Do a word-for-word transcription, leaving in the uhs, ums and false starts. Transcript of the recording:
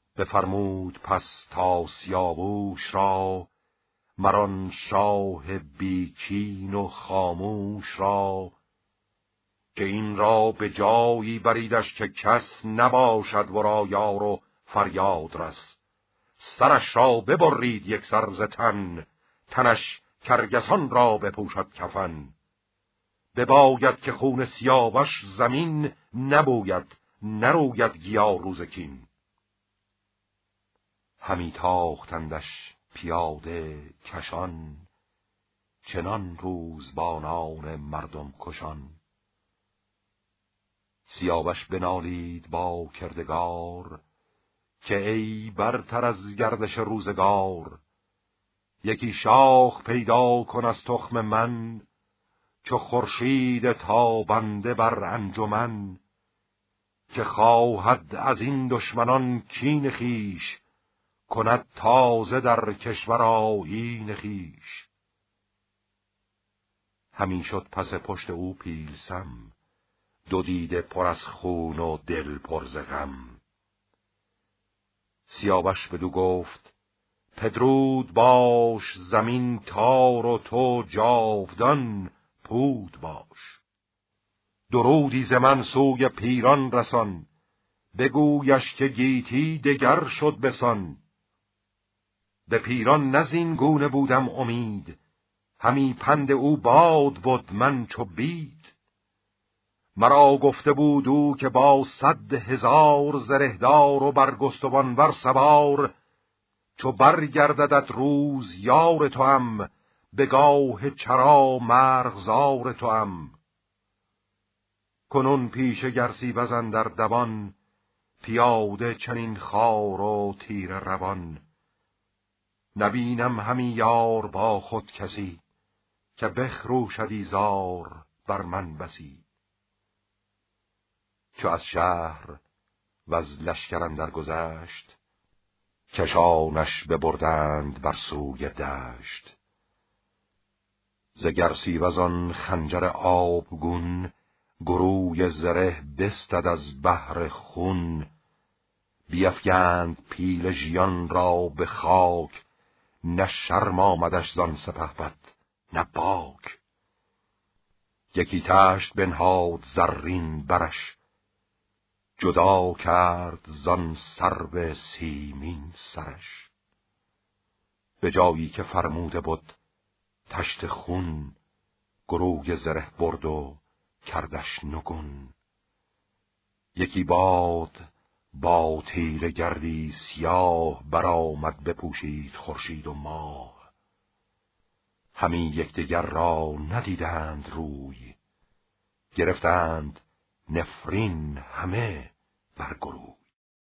بفرمود پس تا سیاووش را، مران شاه بیکین و خاموش را، که این را به جایی بریدش که کس نباشد ورا یار و فریاد رس. سرش را ببرید یک سر ز تن، تنش کرگسان را بپوشد کفن. بباید که خون سیاوش زمین، نبوید نروید گیا روز کین. همی تاختندش پیاده کشان، چنان روزبانان مردم کشان. سیاوش بنالید با کردگار، که ای برتر از گردش روزگار. یکی شاخ پیدا کن از تخم من، چو خورشید تابنده بر انجمن. که خواهد از این دشمنان کین خویش، کند تازه در کشور آیین خویش. همین شد پس پشت او پیلسم، دو دیده پر از خون و دل پر ز غم. سیاوش بدو گفت پدرود باش، زمین تار و تو جاودان پود باش. درودی ز من سوی پیران رسان، بگویش که گیتی دگر شد بسان. به پیران نزین گونه بودم امید، همی پند او باد بود من چو بید. مرا گفته بود او که با صد هزار زرهدار و برگستوان ور سوار، چو برگرددت روز یار تو هم، به گاه چرا مرغزار تو هم. کنون پیش گرسیوز اندر دوان، پیاده چنین خوار و تیره روان. نبینم همی یار با خود کسی، که بخروشد ایزار بر من بسی. چو از شهر و از لشکر اندر گذشت، کشانش ببردند بر سوی دشت. ز گرسیوزان خنجر آبگون، گروی زره بستد از بحر خون. بیفگند پیل ژیان را به خاک، نه شرم آمدش زان سپهبد نه باک. یکی تشت بنهاد زرین برش، جدا کرد زان سرو سیمین سرش. به جایی که فرموده بود تشت خون، گروی زره برد و کردش نگون. یکی باد با تیره گردی سیاه، برآمد بپوشید خورشید و ماه. همی یکدیگر را ندیدند روی، گرفتند نفرین همه بر گروه.